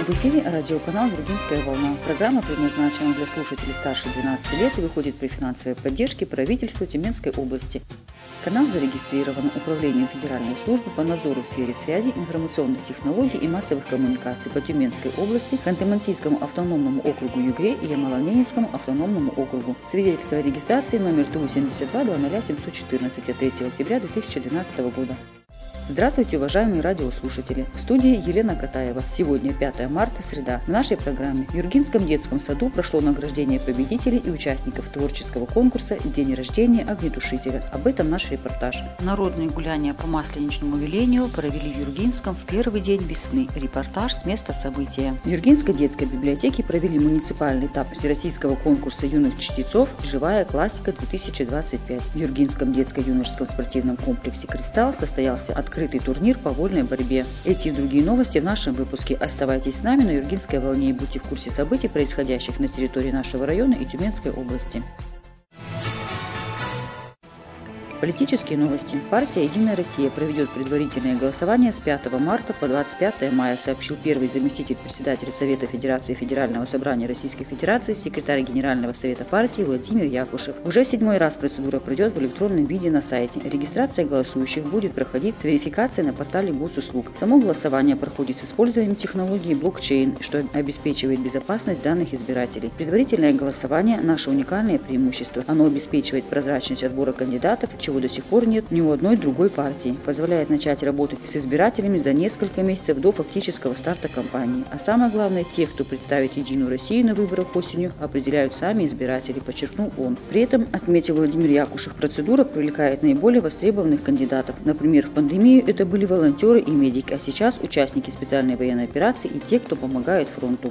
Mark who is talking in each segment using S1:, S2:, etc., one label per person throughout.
S1: В эфире радиоканал «Юргинская волна». Программа предназначена для слушателей старше 12 лет и выходит при финансовой поддержке правительства Тюменской области. Канал зарегистрирован Управлением Федеральной службы по надзору в сфере связи, информационных технологий и массовых коммуникаций по Тюменской области, Ханты-Мансийскому автономному округу Югре и Ямало-Ненецкому автономному округу. Свидетельство о регистрации номер 372-00714 от 3 октября 2012 года. Здравствуйте, уважаемые радиослушатели! В студии Елена Катаева. Сегодня 5 марта, среда. В нашей программе в Юргинском детском саду прошло награждение победителей и участников творческого конкурса «День рождения огнетушителя». Об этом наш репортаж. Народные гуляния по Масленичному велению провели в Юргинском в первый день весны. Репортаж с места события. В Юргинской детской библиотеке провели муниципальный этап всероссийского конкурса юных чтецов «Живая классика-2025». В Юргинском детско-юношеском спортивном комплексе «Кристалл» состоялся открытый турнир по вольной борьбе. Эти и другие новости в нашем выпуске. Оставайтесь с нами на Юргинской волне и будьте в курсе событий, происходящих на территории нашего района и Тюменской области. Политические новости. Партия «Единая Россия» проведет предварительное голосование с 5 марта по 25 мая, сообщил первый заместитель председателя Совета Федерации Федерального собрания Российской Федерации, секретарь Генерального совета партии Владимир Якушев. Уже 7-й раз процедура пройдет в электронном виде на сайте. Регистрация голосующих будет проходить с верификацией на портале госуслуг. Само голосование проходит с использованием технологии блокчейн, что обеспечивает безопасность данных избирателей. Предварительное голосование – наше уникальное преимущество. Оно обеспечивает прозрачность отбора кандидатов, чего до сих пор нет ни у одной другой партии, позволяет начать работать с избирателями за несколько месяцев до фактического старта кампании. А самое главное, тех, кто представит Единую Россию на выборах осенью, определяют сами избиратели, подчеркнул он. При этом, отметил Владимир Якушев, процедура привлекает наиболее востребованных кандидатов. Например, в пандемию это были волонтеры и медики, а сейчас участники специальной военной операции и те, кто помогает фронту.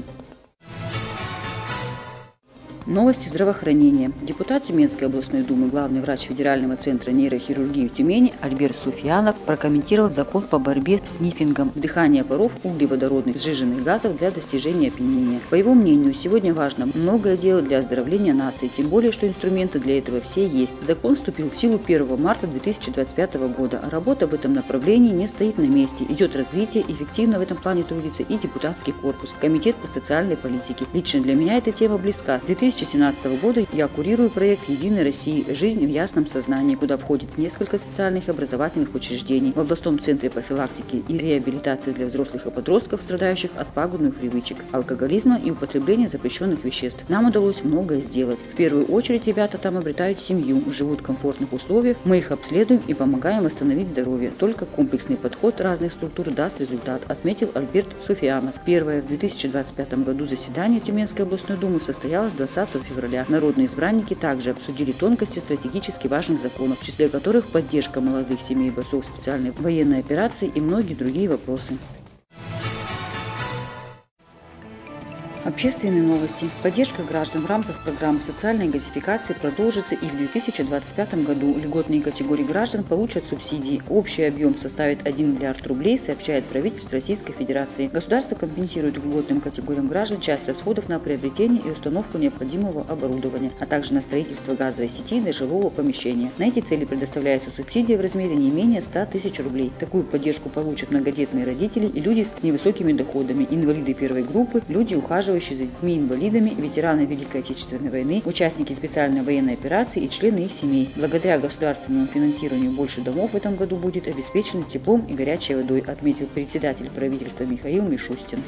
S1: Новости здравоохранения. Депутат Тюменской областной думы, главный врач Федерального центра нейрохирургии в Тюмени Альберт Суфьянов прокомментировал закон по борьбе с снифингом, вдыхание паров углеводородных сжиженных газов для достижения опьянения. По его мнению, сегодня важно многое делать для оздоровления нации, тем более, что инструменты для этого все есть. Закон вступил в силу 1 марта 2025 года, а работа в этом направлении не стоит на месте. Идет развитие, эффективно в этом плане трудится и депутатский корпус, комитет по социальной политике. Лично для меня эта тема близка. С 2017 года я курирую проект «Единой России. Жизнь в ясном сознании», куда входит несколько социальных и образовательных учреждений. В областном центре профилактики и реабилитации для взрослых и подростков, страдающих от пагубных привычек, алкоголизма и употребления запрещенных веществ. Нам удалось многое сделать. В первую очередь ребята там обретают семью, живут в комфортных условиях, мы их обследуем и помогаем восстановить здоровье. Только комплексный подход разных структур даст результат, отметил Альберт Суфьянов. Первое в 2025 году заседание Тюменской областной думы состоялось 20 февраля. Народные избранники также обсудили тонкости стратегически важных законов, в числе которых поддержка молодых семей бойцов специальной военной операции и многие другие вопросы. Общественные новости. Поддержка граждан в рамках программы социальной газификации продолжится и в 2025 году. Льготные категории граждан получат субсидии. Общий объем составит 1 миллиард рублей, сообщает правительство Российской Федерации. Государство компенсирует льготным категориям граждан часть расходов на приобретение и установку необходимого оборудования, а также на строительство газовой сети для жилого помещения. На эти цели предоставляется субсидия в размере не менее 100 тысяч рублей. Такую поддержку получат многодетные родители и люди с невысокими доходами, инвалиды первой группы, люди, ухаживающие за детьми-инвалидами, ветераны Великой Отечественной войны, участники специальной военной операции и члены их семей. Благодаря государственному финансированию больше домов в этом году будет обеспечено теплом и горячей водой, отметил председатель правительства Михаил Мишустин.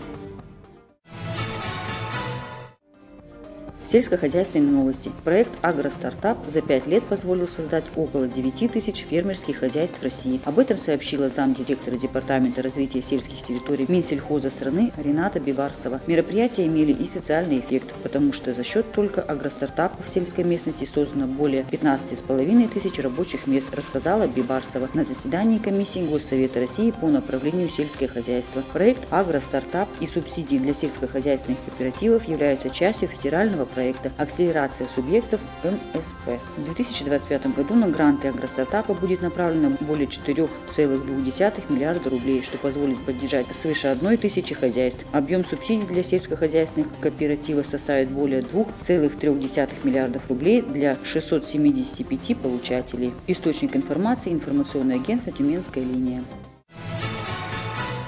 S1: Сельскохозяйственные новости. Проект «Агростартап» за 5 лет позволил создать около 9 тысяч фермерских хозяйств в России. Об этом сообщила замдиректора Департамента развития сельских территорий Минсельхоза страны Рената Бибарсова. Мероприятия имели и социальный эффект, потому что за счет только агростартапов в сельской местности создано более 15,5 тысяч рабочих мест, рассказала Бибарсова на заседании комиссии Госсовета России по направлению сельское хозяйство. Проект «Агростартап» и субсидии для сельскохозяйственных кооперативов являются частью федерального проекта «Акселерация субъектов МСП». В 2025 году на гранты агростартапа будет направлено более 4,2 миллиарда рублей, что позволит поддержать свыше 1 тысячи хозяйств. Объем субсидий для сельскохозяйственных кооперативов составит более 2,3 миллиардов рублей для 675 получателей. Источник информации – информационное агентство «Тюменская линия».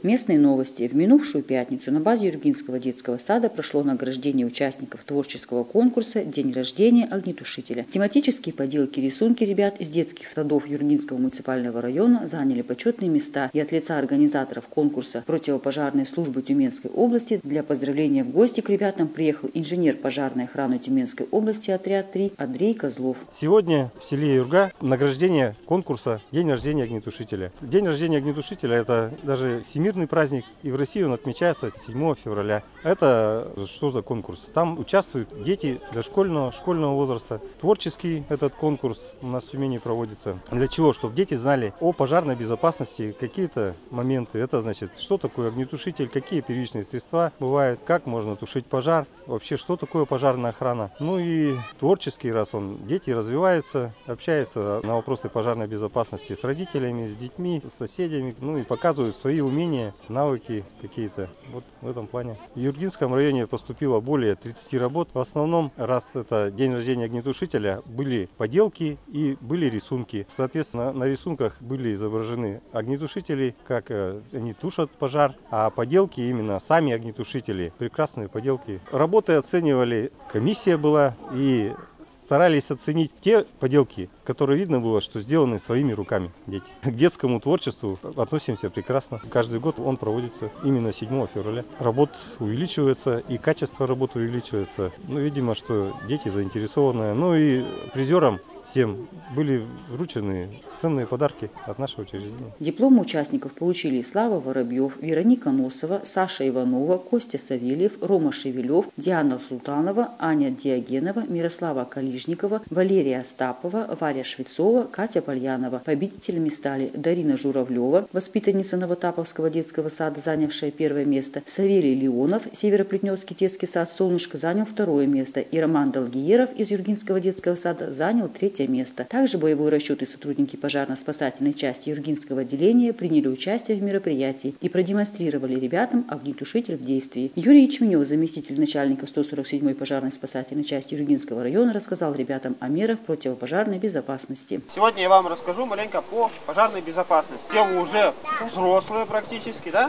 S1: Местные новости. В минувшую пятницу на базе Юргинского детского сада прошло награждение участников творческого конкурса «День рождения огнетушителя». Тематические поделки и рисунки ребят из детских садов Юргинского муниципального района заняли почетные места, и от лица организаторов конкурса противопожарной службы Тюменской области для поздравления в гости к ребятам приехал инженер пожарной охраны Тюменской области отряд 3 Андрей Козлов.
S2: Сегодня в селе Юрга награждение конкурса «День рождения огнетушителя». День рождения огнетушителя – это даже всемирный праздник, и в России он отмечается 7 февраля. Это что за конкурс? Там участвуют дети дошкольного, школьного возраста. Творческий этот конкурс у нас в Тюмени проводится. Для чего? Чтобы дети знали о пожарной безопасности какие-то моменты. Это значит, что такое огнетушитель, какие первичные средства бывают, как можно тушить пожар, вообще что такое пожарная охрана. Ну и творческий, раз дети развиваются, общаются на вопросы пожарной безопасности с родителями, с детьми, с соседями, ну и показывают свои умения, навыки какие-то. Вот в этом плане. В Юргинском районе поступило более 30 работ. В основном, раз это день рождения огнетушителя, были поделки и были рисунки. Соответственно, на рисунках были изображены огнетушители, как они тушат пожар, а поделки именно сами огнетушители, прекрасные поделки. Работы оценивали, комиссия была, и старались оценить те поделки, которые видно было, что сделаны своими руками дети. К детскому творчеству относимся прекрасно. Каждый год он проводится именно 7 февраля. Работ увеличивается, и качество работы увеличивается. Ну, видимо, что дети заинтересованы. Ну и призерам всем были вручены ценные подарки от нашего учреждения.
S1: Дипломы участников получили Слава Воробьев, Вероника Носова, Саша Иванова, Костя Савельев, Рома Шевелев, Диана Султанова, Аня Диогенова, Мирослава Калижникова, Валерия Остапова, Варя Швецова, Катя Пальянова. Победителями стали Дарина Журавлева, воспитанница Новотаповского детского сада, занявшая 1 место, Савелий Леонов, Североплетневский детский сад «Солнышко» занял 2 место, и Роман Долгиеров из Юргинского детского сада занял 3 место. Также боевой расчет и сотрудники пожарно-спасательной части Юргинского отделения приняли участие в мероприятии и продемонстрировали ребятам огнетушитель в действии. Юрий Ячменев, заместитель начальника 147-й пожарно-спасательной части Юргинского района, рассказал ребятам о мерах противопожарной безопасности.
S3: Сегодня я вам расскажу маленько по пожарной безопасности. Те уже взрослые практически, да?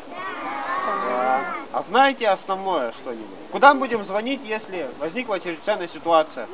S3: А знаете основное что-нибудь? Куда мы будем звонить, если возникла чрезвычайная ситуация?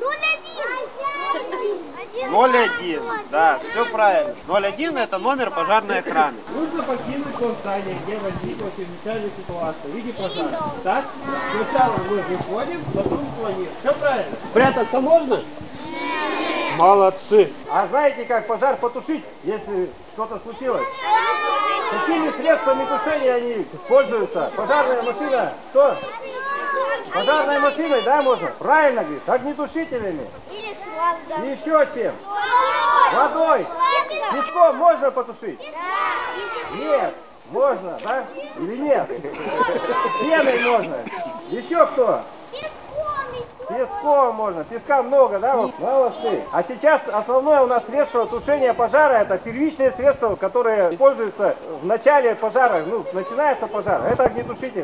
S3: 01, да, все правильно. 01 это номер пожарной охраны. Нужно покинуть то здание, где возникла чрезвычайная ситуация в виде пожара. Так? Сначала мы выходим, потом звоним. Все правильно. Прятаться можно? Молодцы. А знаете, как пожар потушить, если что-то случилось? Какими средствами тушения они используются? Пожарная машина, что? Пожарной машиной, да, можно? Правильно, говорит, огнетушителями. И еще чем? Водой. Песком можно потушить? Нет. Можно, да? Или нет? Пеной можно. Еще кто? Песком можно. Песка много, да? Вот. Молодцы. А сейчас основное у нас средство тушения пожара — это первичные средства, которые используются в начале пожара. Ну, начинается пожар. Это огнетушитель.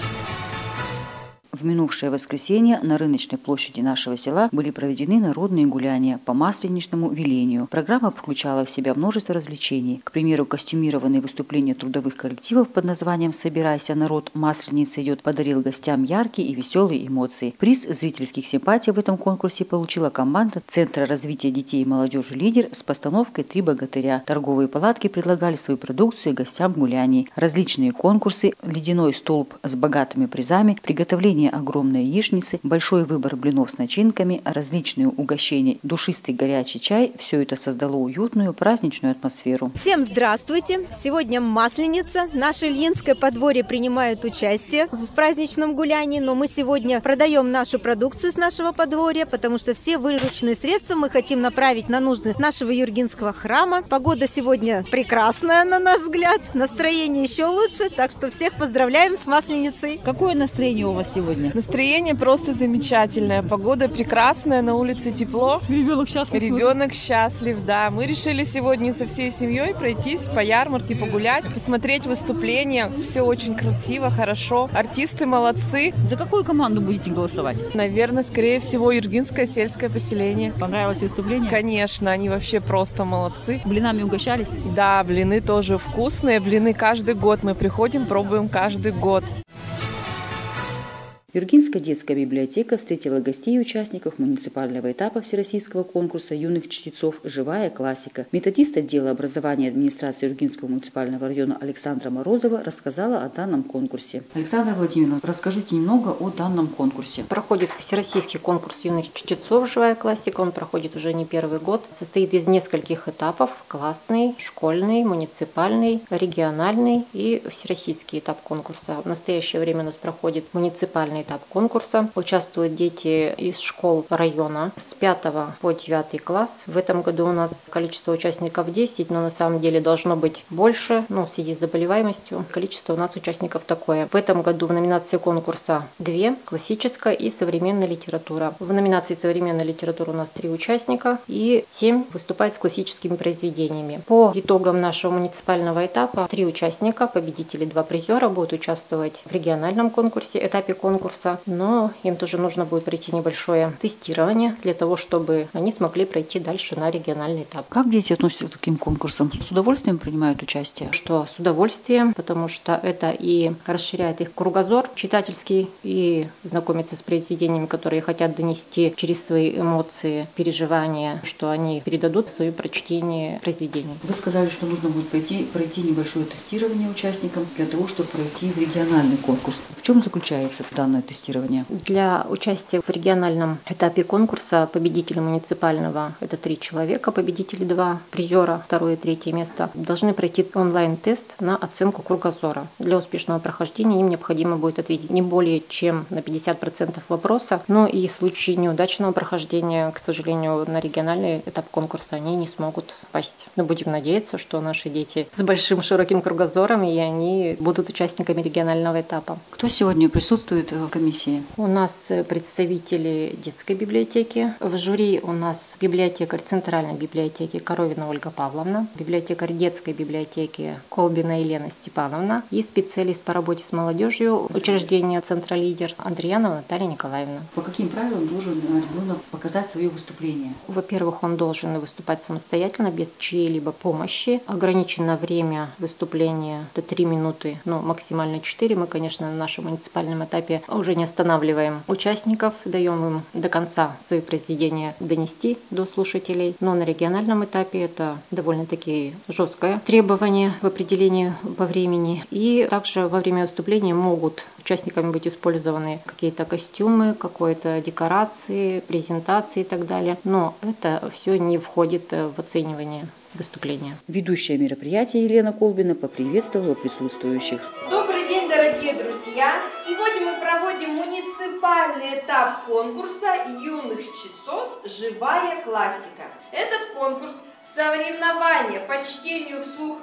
S1: В минувшее воскресенье на рыночной площади нашего села были проведены народные гуляния по масленичному велению. Программа включала в себя множество развлечений. К примеру, костюмированные выступления трудовых коллективов под названием «Собирайся, народ, масленица идет» подарил гостям яркие и веселые эмоции. Приз зрительских симпатий в этом конкурсе получила команда Центра развития детей и молодежи «Лидер» с постановкой «Три богатыря». Торговые палатки предлагали свою продукцию гостям гуляний. Различные конкурсы, ледяной столб с богатыми призами, приготовление огромной яичницы, большой выбор блинов с начинками, различные угощения, душистый горячий чай – все это создало уютную праздничную атмосферу.
S4: Всем здравствуйте! Сегодня Масленица. Наше Ильинское подворье принимает участие в праздничном гулянии, но мы сегодня продаем нашу продукцию с нашего подворья, потому что все вырученные средства мы хотим направить на нужды нашего Юргинского храма. Погода сегодня прекрасная, на наш взгляд, настроение еще лучше, так что всех поздравляем с Масленицей.
S5: Какое настроение у вас сегодня?
S1: сегодня?
S5: Настроение просто замечательное, погода прекрасная, на улице тепло.
S1: Ребенок счастлив.
S5: Ребенок счастлив, да. Мы решили сегодня со всей семьей пройтись по ярмарке, погулять, посмотреть выступления. Все очень красиво, хорошо. Артисты молодцы.
S1: За какую команду будете голосовать?
S5: Наверное, скорее всего, Юргинское сельское поселение.
S1: Понравилось выступление?
S5: Конечно, они вообще просто молодцы.
S1: Блинами угощались?
S5: Да, блины тоже вкусные. Блины каждый год мы приходим, пробуем каждый год.
S1: Юргинская детская библиотека встретила гостей и участников муниципального этапа всероссийского конкурса юных чтецов «Живая классика». Методист отдела образования администрации Юргинского муниципального района Александра Морозова рассказала о данном конкурсе. Александра Владимировна, расскажите немного о данном конкурсе.
S6: Проходит всероссийский конкурс юных чтецов «Живая классика». Он проходит уже не первый год. Состоит из нескольких этапов: классный, школьный, муниципальный, региональный и всероссийский этап конкурса. В настоящее время у нас проходит муниципальный этап конкурса. Участвуют дети из школ района с 5 по 9 класс. В этом году у нас количество участников 10, но на самом деле должно быть больше, в связи с заболеваемостью. Количество у нас участников такое. В этом году в номинации конкурса 2: классическая и современная литература. В номинации современная литература у нас 3 участника и 7 выступают с классическими произведениями. По итогам нашего муниципального этапа 3 участника, победители, 2 призера будут участвовать в региональном конкурсе, этапе конкурса, но им тоже нужно будет пройти небольшое тестирование для того, чтобы они смогли пройти дальше на региональный этап.
S1: Как дети относятся к таким конкурсам? С удовольствием принимают участие?
S6: Что с удовольствием, потому что это и расширяет их кругозор читательский, и знакомиться с произведениями, которые хотят донести через свои эмоции, переживания, что они передадут в свое прочтение произведений.
S1: Вы сказали, что нужно будет пройти небольшое тестирование участникам для того, чтобы пройти в региональный конкурс. В чем заключается данное тестирование?
S6: Для участия в региональном этапе конкурса победители муниципального — это 3 человека, победители 2 призера, 2 и 3 место, должны пройти онлайн-тест на оценку кругозора. Для успешного прохождения им необходимо будет ответить не более чем на 50% вопроса, но и в случае неудачного прохождения, к сожалению, на региональный этап конкурса они не смогут попасть. Но будем надеяться, что наши дети с большим широким кругозором, и они будут участниками регионального этапа.
S1: Кто сегодня присутствует в комиссии?
S6: У нас представители детской библиотеки. В жюри у нас библиотекарь Центральной библиотеки Коровина Ольга Павловна, библиотекарь детской библиотеки Колбина Елена Степановна и специалист по работе с молодежью учреждения «Центролидер» Андриянова Наталья Николаевна.
S1: По каким правилам должен ребенок показать свое выступление?
S6: Во-первых, он должен выступать самостоятельно, без чьей-либо помощи. Ограничено время выступления до 3 минуты, максимально 4. Мы, конечно, на нашем муниципальном этапе уже не останавливаем участников, даем им до конца свои произведения донести до слушателей. Но на региональном этапе это довольно-таки жесткое требование в определении по времени. И также во время выступления могут участниками быть использованы какие-то костюмы, какие-то декорации, презентации и так далее. Но это все не входит в оценивание выступления.
S1: Ведущая мероприятия Елена Колбина поприветствовала присутствующих.
S7: Добрый день, дорогие друзья! Сегодня мы проводим муниципальный этап конкурса юных чтецов «Живая классика». Этот конкурс – соревнование по чтению вслух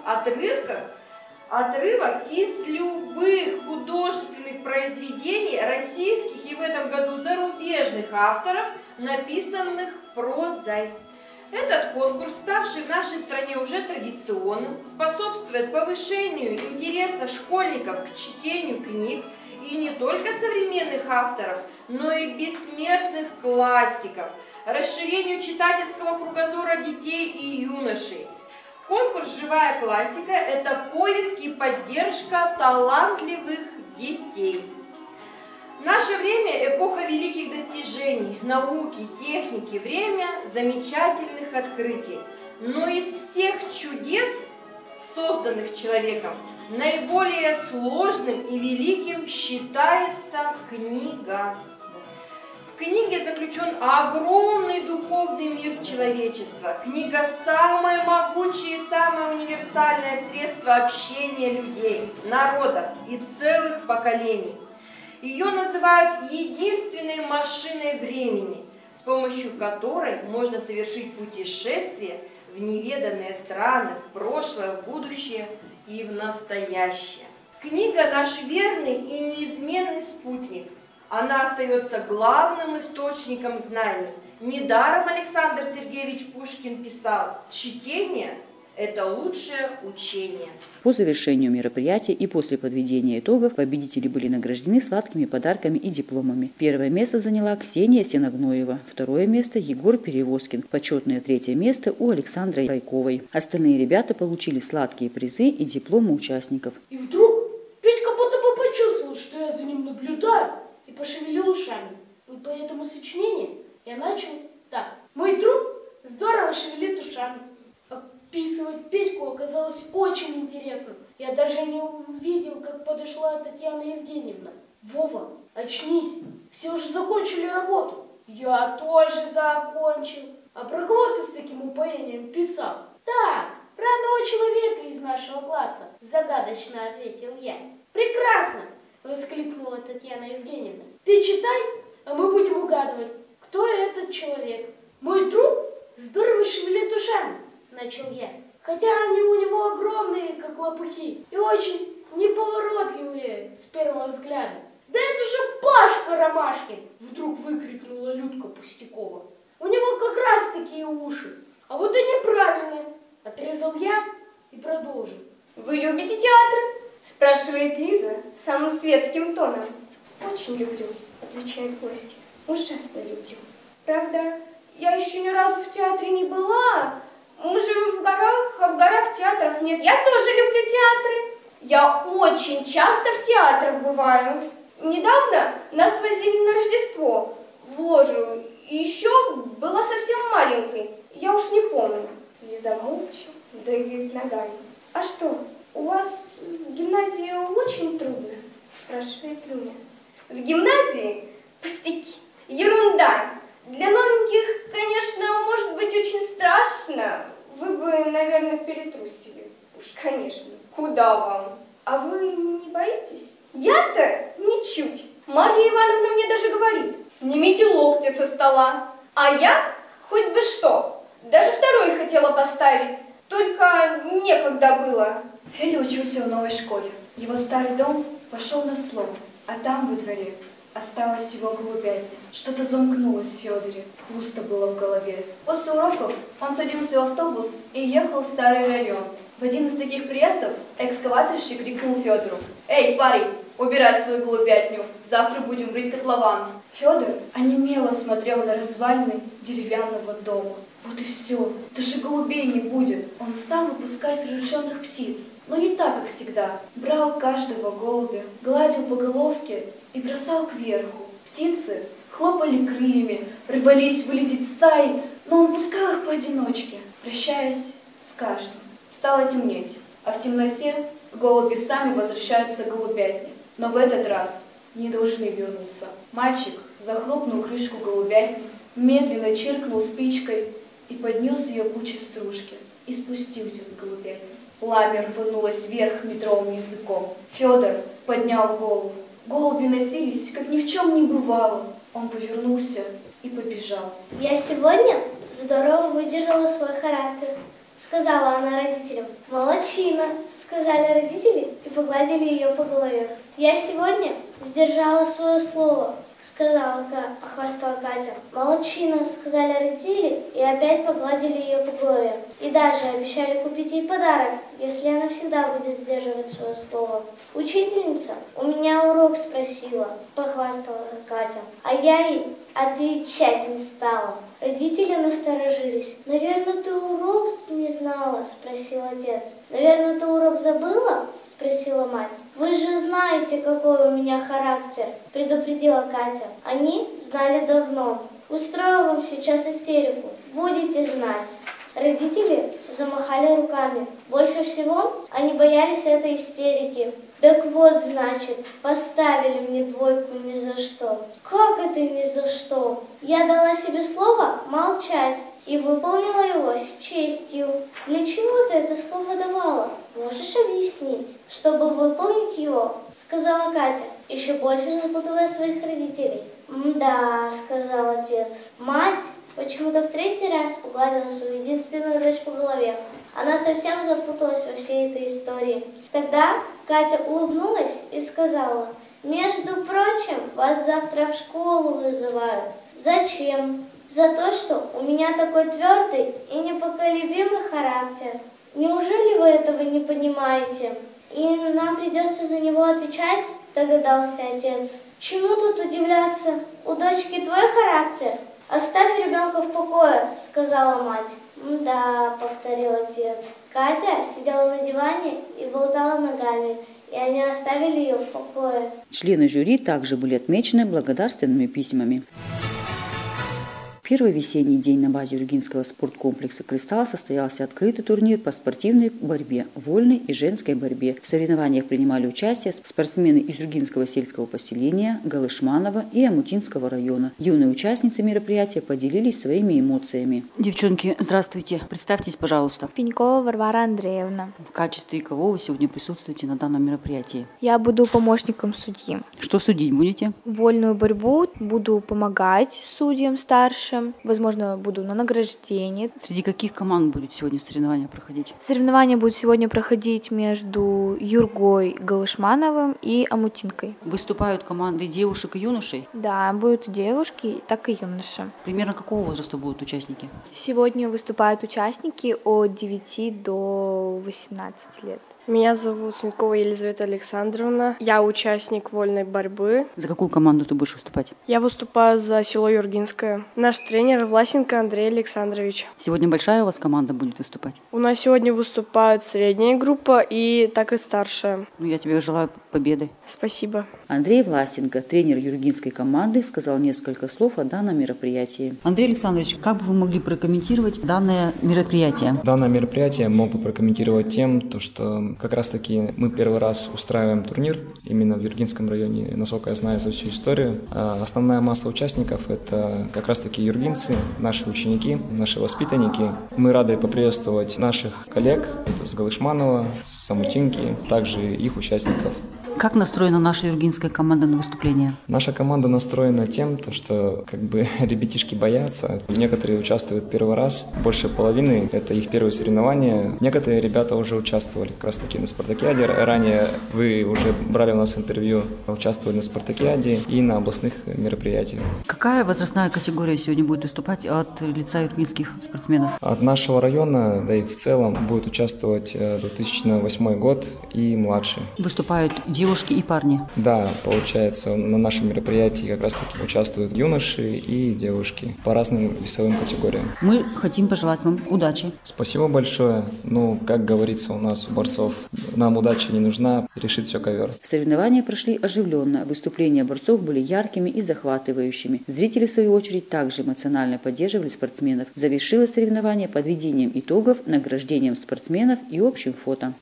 S7: отрывок из любых художественных произведений российских и в этом году зарубежных авторов, написанных прозой. Этот конкурс, ставший в нашей стране уже традиционным, способствует повышению интереса школьников к чтению книг и не только современных авторов, но и бессмертных классиков, расширению читательского кругозора детей и юношей. Конкурс «Живая классика» – это поиск и поддержка талантливых детей. В наше время эпоха великих достижений, науки, техники, время замечательных открытий. Но из всех чудес, созданных человеком, наиболее сложным и великим считается книга. В книге заключен огромный духовный мир человечества. Книга – самое могучее и самое универсальное средство общения людей, народов и целых поколений. Ее называют единственной машиной времени, с помощью которой можно совершить путешествие в неведанные страны, в прошлое, в будущее и в настоящее. Книга – наш верный и неизменный спутник. Она остается главным источником знаний. Недаром Александр Сергеевич Пушкин писал: «Чтение – это лучшее учение».
S1: По завершению мероприятия и после подведения итогов победители были награждены сладкими подарками и дипломами. Первое место заняла Ксения Сеногноева, второе место – Егор Перевозкин, почетное третье место у Александры Райковой. Остальные ребята получили сладкие призы и дипломы участников.
S8: И вдруг Петька будто бы почувствовал, что я за ним наблюдаю, и пошевелил ушами. И по этому сочинению я начал так. Мой друг здорово шевелит ушами. Описывать Петьку оказалось очень интересно. Я даже не увидел, как подошла Татьяна Евгеньевна. Вова, очнись, все уже закончили работу. Я тоже закончил. А про кого ты с таким упоением писал? Так, про одного человека из нашего класса, загадочно ответил я. Прекрасно, воскликнула Татьяна Евгеньевна. Ты читай, а мы будем угадывать, кто этот человек. Мой друг здорово шевелит ушами, начал я. Хотя они у него огромные, как лопухи, и очень неповоротливые с первого взгляда. Да это же Пашка Ромашкин! Вдруг выкрикнула Людка Пустякова. У него как раз такие уши. А вот и неправильные. Отрезал я и продолжил.
S9: Вы любите театр? Спрашивает Лиза самым светским тоном. Очень люблю, отвечает Костя. Ужасно люблю. Правда, я еще ни разу в театре не была. Мы живем в горах, а в горах театров нет. Я тоже люблю театры. Я очень часто в театрах бываю. Недавно нас возили на Рождество в ложу. И еще была совсем маленькой. Я уж не помню. Лиза молча дрыгает ногами. А что, у вас в гимназии очень трудно? Спрашивает Люня. В гимназии пустяки, ерунда. Для новеньких, конечно, может быть очень страшно. Вы бы, наверное, перетрусили. Уж, конечно. Куда вам? А вы не боитесь? Я-то ничуть. Марья Ивановна мне даже говорит: снимите локти со стола. А я хоть бы что. Даже второй хотела поставить. Только некогда было.
S10: Федя учился в новой школе. Его старый дом пошел на слом, а там, во дворе, осталась его голубятня. Что-то замкнулось в Федоре, пусто было в голове. После уроков он садился в автобус и ехал в старый район. В один из таких приездов экскаваторщик крикнул Федору: «Эй, парень, убирай свою голубятню, завтра будем рыть котлован». Федор онемело смотрел на развалины деревянного дома. Вот и все, даже голубей не будет. Он стал выпускать прирученных птиц, но не так, как всегда. Брал каждого голубя, гладил по головке и бросал кверху. Птицы хлопали крыльями, рвались вылететь стаей, но он пускал их поодиночке, прощаясь с каждым. Стало темнеть, а в темноте голуби сами возвращаются к голубятне. Но в этот раз не должны вернуться. Мальчик захлопнул крышку голубятни, медленно чиркнул спичкой и поднес ее к куче стружки и спустился с голубятни. Пламя рванулось вверх метровым языком. Федор поднял голову. Голуби носились, как ни в чем не бывало. Он повернулся и побежал.
S11: «Я сегодня здорово выдержала свой характер», — сказала она родителям. «Молодчина», — сказали родители и погладили ее по голове. «Я сегодня сдержала свое слово», — похвастала Катя. «Молодчина», — сказали родители и опять погладили ее по голове. И даже обещали купить ей подарок, если она всегда будет сдерживать свое слово. «Учительница у меня урок спросила», — похвастала Катя. А я ей отвечать не стала. Родители насторожились. «Наверное, ты урок не знала?» — спросил отец. «Наверное, ты урок забыла?» — спросила мать. «Вы же знаете, какой у меня характер», — предупредила Катя. Они знали давно. «Устрою вам сейчас истерику. Будете знать». Родители замахали руками. Больше всего они боялись этой истерики. «Так вот, значит, поставили мне двойку ни за что». «Как это ни за что?» «Я дала себе слово молчать и выполнила его с честью». «Для чего ты это слово давала? Можешь объяснить?» «Чтобы выполнить его», — сказала Катя, еще больше запутывая своих родителей. «Да», — сказал отец. Мать почему-то в третий раз погладила свою единственную дочь по голове. Она совсем запуталась во всей этой истории. Тогда Катя улыбнулась и сказала: Между прочим, вас завтра в школу вызывают. Зачем? За то, что у меня такой твердый и непоколебимый характер. Неужели вы этого не понимаете? И нам придется за него отвечать, догадался отец. Чему тут удивляться? У дочки твой характер? Оставь ребенка в покое, сказала мать. Да, повторил отец. Катя сидела на диване и болтала ногами, и они оставили ее в покое.
S1: Члены жюри также были отмечены благодарственными письмами. Первый весенний день на базе Юргинского спорткомплекса «Кристалл» состоялся открытый турнир по спортивной борьбе, вольной и женской борьбе. В соревнованиях принимали участие спортсмены из Юргинского сельского поселения, Галышманова и Амутинского района. Юные участницы мероприятия поделились своими эмоциями. Девчонки, здравствуйте. Представьтесь, пожалуйста.
S12: Пенькова Варвара Андреевна.
S1: В качестве кого вы сегодня присутствуете на данном мероприятии?
S12: Я буду помощником судьи.
S1: Что судить будете?
S12: Вольную борьбу буду помогать судьям старшим. Возможно, буду на награждении.
S1: Среди каких команд будет сегодня соревнования проходить?
S12: Соревнования будут сегодня проходить между Юргой Галышмановым и Амутинкой.
S1: Выступают команды девушек и юношей?
S12: Да, будут и девушки, так и юноши.
S1: Примерно какого возраста будут участники?
S12: Сегодня выступают участники от 9 до 18 лет.
S13: Меня зовут Снеткова Елизавета Александровна. Я участник вольной борьбы.
S1: За какую команду ты будешь выступать?
S13: Я выступаю за село Юргинское. Наш тренер Власенко Андрей Александрович.
S1: Сегодня большая у вас команда будет выступать?
S13: У нас сегодня выступает средняя группа и так и старшая.
S1: Я тебе желаю победы.
S13: Спасибо.
S1: Андрей Власенко, тренер юргинской команды, сказал несколько слов о данном мероприятии. Андрей Александрович, как бы вы могли прокомментировать данное мероприятие?
S14: Данное мероприятие мог бы прокомментировать тем, что как раз-таки мы первый раз устраиваем турнир именно в Юргинском районе, насколько я знаю за всю историю. Основная масса участников – это как раз-таки юргинцы, наши ученики, наши воспитанники. Мы рады поприветствовать наших коллег с Галышманова, с Амутинки, также их участников.
S1: Как настроена наша юргинская команда на выступление?
S14: Наша команда настроена тем, что ребятишки боятся. Некоторые участвуют первый раз, больше половины – это их первые соревнования. Некоторые ребята уже участвовали как раз таки на спартакиаде. Ранее вы уже брали у нас интервью, участвовали на спартакиаде и на областных мероприятиях.
S1: Какая возрастная категория сегодня будет выступать от лица юргинских спортсменов?
S14: От нашего района, да и в целом, будет участвовать 2008 год и младше.
S1: Выступают девушки и парни?
S14: Да, получается, на нашем мероприятии как раз-таки участвуют юноши и девушки по разным весовым категориям.
S1: Мы хотим пожелать вам удачи.
S14: Спасибо большое. Как говорится у нас, у борцов, нам удача не нужна, решит все ковер.
S1: Соревнования прошли оживленно. Выступления борцов были яркими и захватывающими. Зрители, в свою очередь, также эмоционально поддерживали спортсменов. Завершилось соревнование подведением итогов, награждением спортсменов и общим фото.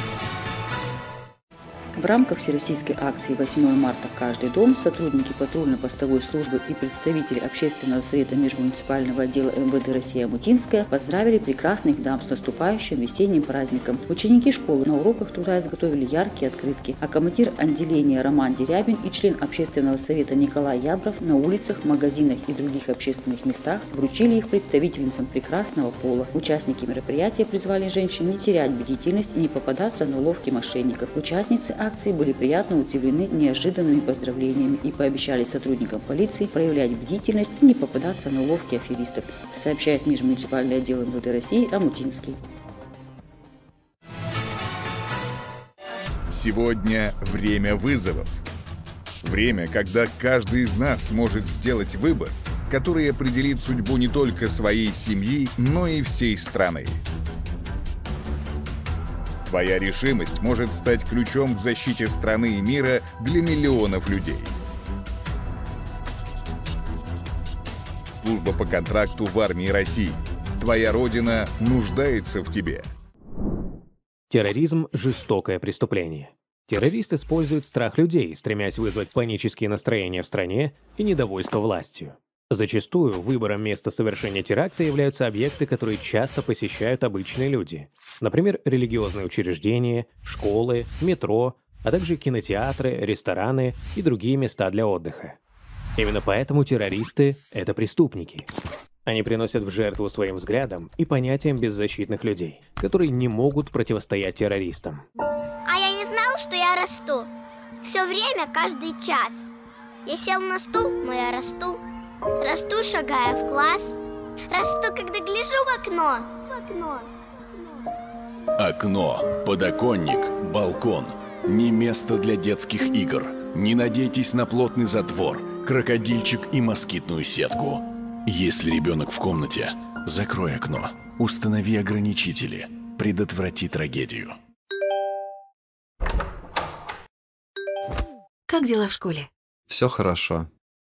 S1: В рамках всероссийской акции «8 марта. Каждый дом» сотрудники патрульно-постовой службы и представители Общественного совета межмуниципального отдела МВД России Амутинская поздравили прекрасных дам с наступающим весенним праздником. Ученики школы на уроках труда изготовили яркие открытки, а командир отделения Роман Дерябин и член Общественного совета Николай Ябров на улицах, магазинах и других общественных местах вручили их представительницам прекрасного пола. Участники мероприятия призвали женщин не терять бдительность и не попадаться на уловки мошенников. Участницы акции были приятно удивлены неожиданными поздравлениями и пообещали сотрудникам полиции проявлять бдительность и не попадаться на уловки аферистов, сообщает межмуниципальный отдел МВД России Амутинский.
S15: Сегодня время вызовов. Время, когда каждый из нас может сделать выбор, который определит судьбу не только своей семьи, но и всей страны. Твоя решимость может стать ключом к защите страны и мира для миллионов людей. Служба по контракту в армии России. Твоя родина нуждается в тебе.
S16: Терроризм – жестокое преступление. Террорист использует страх людей, стремясь вызвать панические настроения в стране и недовольство властью. Зачастую выбором места совершения теракта являются объекты, которые часто посещают обычные люди. Например, религиозные учреждения, школы, метро, а также кинотеатры, рестораны и другие места для отдыха. Именно поэтому террористы – это преступники. Они приносят в жертву своим взглядам и понятиям беззащитных людей, которые не могут противостоять террористам.
S11: А я не знал, что я расту. Все время, каждый час. Я сел на стул, но я расту. Расту, шагая в класс. Расту, когда гляжу в окно.
S17: Окно, подоконник, балкон. Не место для детских игр. Не надейтесь на плотный затвор, крокодильчик и москитную сетку. Если ребенок в комнате, закрой окно. Установи ограничители. Предотврати трагедию.
S18: Как дела в школе?
S19: Все хорошо.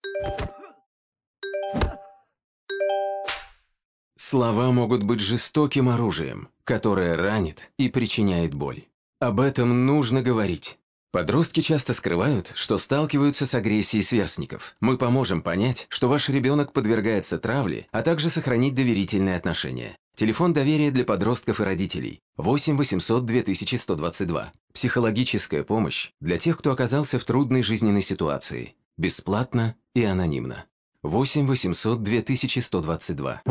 S20: Слова могут быть жестоким оружием, которое ранит и причиняет боль. Об этом нужно говорить. Подростки часто скрывают, что сталкиваются с агрессией сверстников. Мы поможем понять, что ваш ребенок подвергается травле, а также сохранить доверительные отношения. Телефон доверия для подростков и родителей 8 800 2122. Психологическая помощь для тех, кто оказался в трудной жизненной ситуации. Бесплатно и анонимно. 8 800 2122.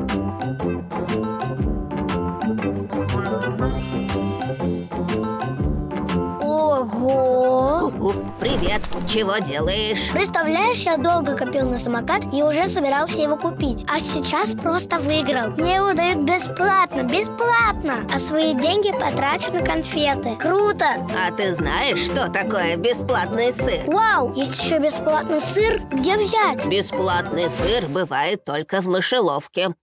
S11: Ого!
S21: Привет! Чего делаешь?
S11: Представляешь, я долго копил на самокат и уже собирался его купить. А сейчас просто выиграл. Мне его дают бесплатно, а свои деньги потрачу на конфеты. Круто!
S21: А ты знаешь, что такое бесплатный сыр?
S11: Вау! Есть еще бесплатный сыр? Где взять?
S21: Бесплатный сыр бывает только в мышеловке.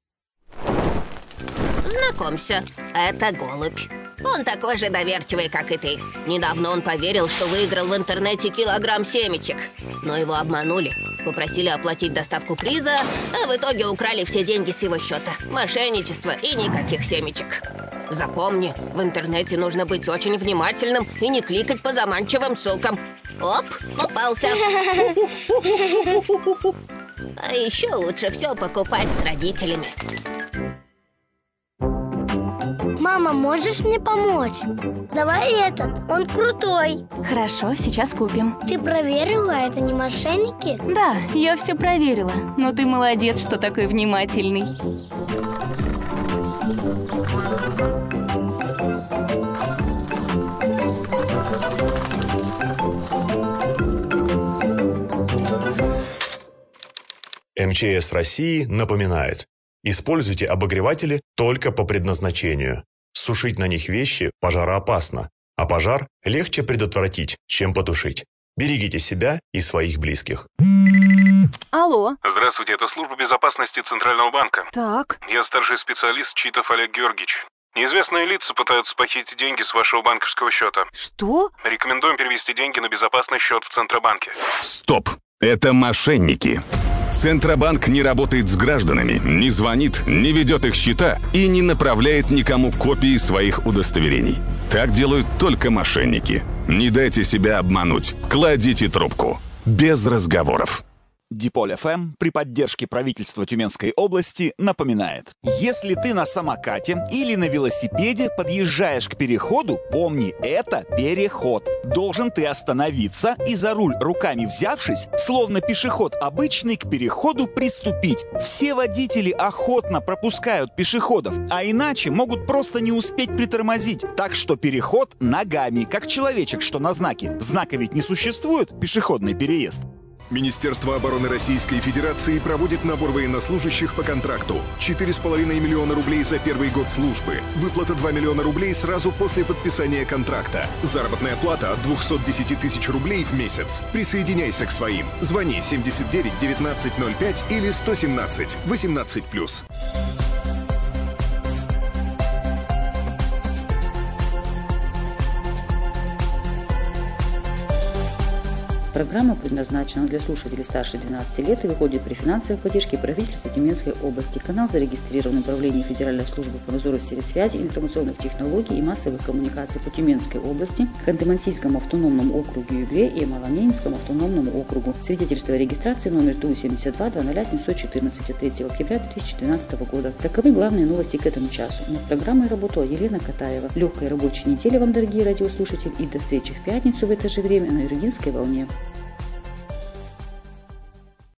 S21: Знакомься, это голубь. Он такой же доверчивый, как и ты. Недавно он поверил, что выиграл в интернете килограмм семечек. Но его обманули. Попросили оплатить доставку приза, а в итоге украли все деньги с его счета. Мошенничество и никаких семечек. Запомни, в интернете нужно быть очень внимательным и не кликать по заманчивым ссылкам. Оп, попался. А еще лучше все покупать с родителями.
S11: Мама, можешь мне помочь? Давай этот, он крутой.
S22: Хорошо, сейчас купим.
S11: Ты проверила, это не мошенники?
S22: Да, я все проверила. Но ты молодец, что такой внимательный.
S23: МЧС России напоминает: используйте обогреватели только по предназначению. Сушить на них вещи пожароопасно, а пожар легче предотвратить, чем потушить. Берегите себя и своих близких.
S22: Алло.
S24: Здравствуйте, это служба безопасности Центрального банка.
S22: Так.
S24: Я старший специалист Читов Олег Георгиевич. Неизвестные лица пытаются похитить деньги с вашего банковского счета.
S22: Что?
S24: Рекомендуем перевести деньги на безопасный счет в Центробанке.
S15: Стоп! Это мошенники. Центробанк не работает с гражданами, не звонит, не ведет их счета и не направляет никому копии своих удостоверений. Так делают только мошенники. Не дайте себя обмануть. Кладите трубку. Без разговоров.
S25: Диполь ФМ при поддержке правительства Тюменской области напоминает: если ты на самокате или на велосипеде подъезжаешь к переходу, помни, это переход. Должен ты остановиться и за руль руками взявшись, словно пешеход обычный, к переходу приступить. Все водители охотно пропускают пешеходов, а иначе могут просто не успеть притормозить. Так что переход ногами, как человечек, что на знаке. Знака ведь не существует, пешеходный переезд.
S26: Министерство обороны Российской Федерации проводит набор военнослужащих по контракту. 4,5 миллиона рублей за первый год службы. Выплата 2 миллиона рублей сразу после подписания контракта. Заработная плата от 210 тысяч рублей в месяц. Присоединяйся к своим. Звони 79 19 05 или 117 18+.
S1: Программа предназначена для слушателей старше 12 лет и выходит при финансовой поддержке правительства Тюменской области. Канал зарегистрирован в Управлении Федеральной службы по надзору телесвязи, информационных технологий и массовых коммуникаций по Тюменской области, Ханты-Мансийскому автономному округу Югре и Маломенинскому автономному округу. Свидетельство о регистрации номер ТУ-72-20714 от 3 октября 2013 года. Таковы главные новости к этому часу. Над программой работала Елена Катаева. Легкой рабочей недели вам, дорогие радиослушатели, и до встречи в пятницу в это же время на Юргинской волне.